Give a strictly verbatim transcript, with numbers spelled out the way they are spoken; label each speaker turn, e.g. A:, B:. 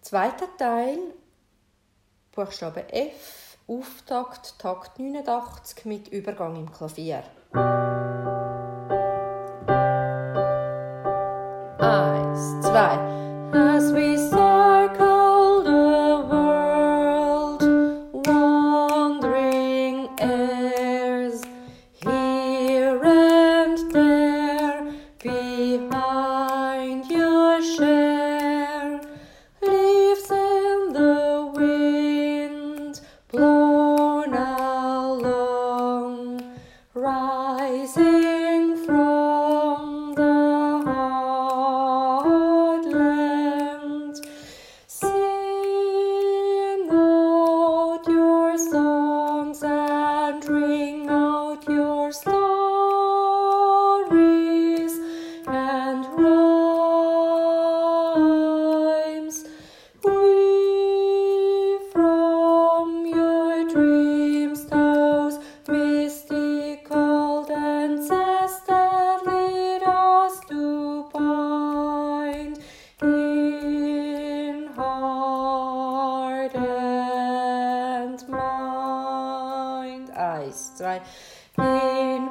A: Zweiter Teil, Buchstabe F, Auftakt, Takt neunundachtzig mit Übergang im Klavier. Eins, zwei. As we circle the world, wandering airs, here and there, behind your share, leaves in the wind, blown along, rising from the heartland. Sing out your songs and ring out your stories and rhymes. Weave from your dreams those mystical dances that lead us to bind in heart and mind. Eins, zwei. In